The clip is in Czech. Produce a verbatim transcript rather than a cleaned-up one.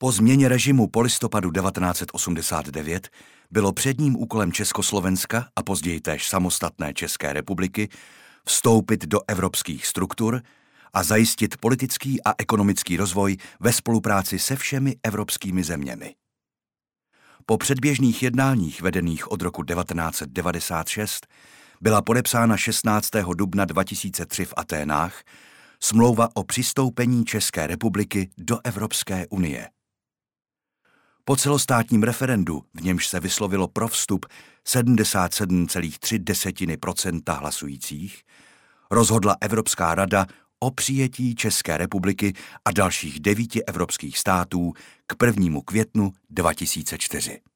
Po změně režimu po listopadu devatenáct set osmdesát devět bylo předním úkolem Československa a později též samostatné České republiky vstoupit do evropských struktur a zajistit politický a ekonomický rozvoj ve spolupráci se všemi evropskými zeměmi. Po předběžných jednáních vedených od roku devatenáct set devadesát šest byla podepsána šestnáctého dubna dva tisíce tři v Aténách smlouva o přistoupení České republiky do Evropské unie. Po celostátním referendu, v němž se vyslovilo pro vstup sedmdesát sedm celá tři procenta hlasujících, rozhodla Evropská rada o přijetí České republiky a dalších devíti evropských států k prvnímu květnu dva tisíce čtyři.